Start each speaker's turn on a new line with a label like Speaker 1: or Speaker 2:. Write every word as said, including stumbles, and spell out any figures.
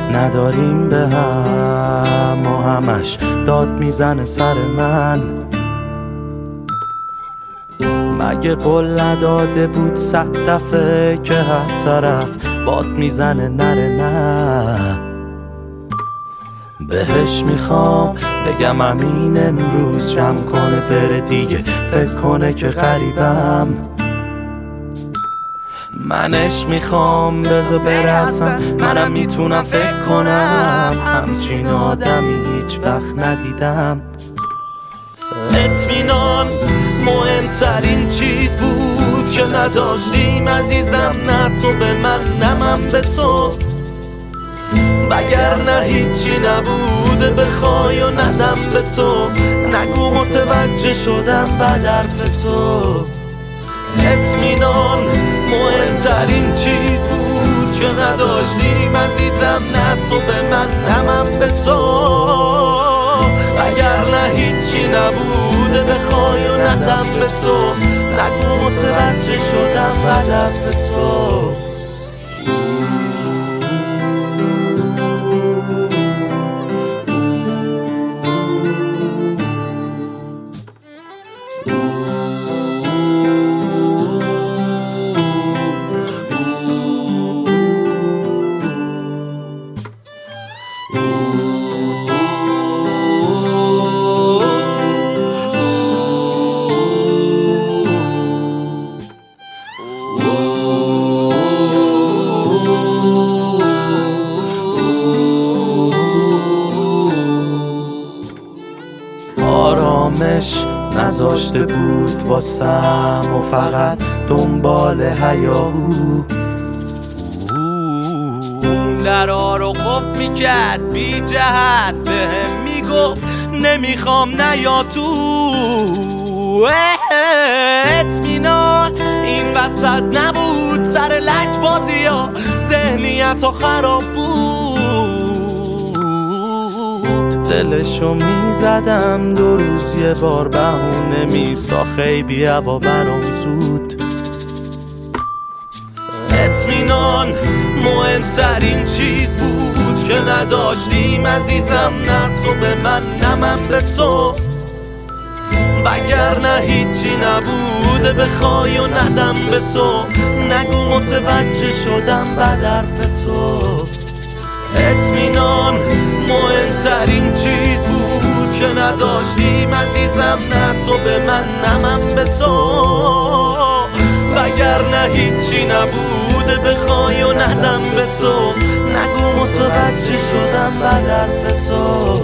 Speaker 1: نداریم به هم و همش داد میزنه سر من. مگه قول نداده بود صد دفعه که هر طرف باد میزنه نره نه؟ بهش میخوام بگم امین امروز جمع کنه بره دیگه، فکر کنه که غریبم. منش میخوام بذار برسم، منم میتونم فکر کنم همچین آدمی هیچ وقت ندیدم. اطمینان مهمترین چیز بود که نداشتیم عزیزم، نه تو به من نه من به تو، وگرنه هیچی نبوده بخوای و ندم به تو. نگو متوجه شدم بد حرف تو. اطمینان مهمترین چیز بود که نداشتیم عزیزم، نه تو به من نه من به تو، وگرنه هیچی نبوده بخوای و ندم به تو. نگو متوجه شدم بد حرف تو. آرامش نذاشته بود واسم و فقط دنبال هیاهو درها رو قفل میکرد بی جهت، بهم میگفت نمیخوام نیا تو. اطمینان این وسط نبود، سر لج بازی ها ذهنیت ها خراب بود. دلشو میزدم دو روز یه بار بهونه میسا خیلی هوا برام زود. اطمینان مهمترین چیز بود که نداشتیم عزیزم، نه تو به من نه من به تو، وگرنه هیچی نبوده بخوای و ندم به تو. نگو متوجه شدم بد حرف تو. اطمینان مهمترین چیز بود که نداشتیم عزیزم، نه تو به من نه من به تو، وگرنه هیچی نبوده بخوای و ندم به تو. نگو متوجه شدم بد حرف تو.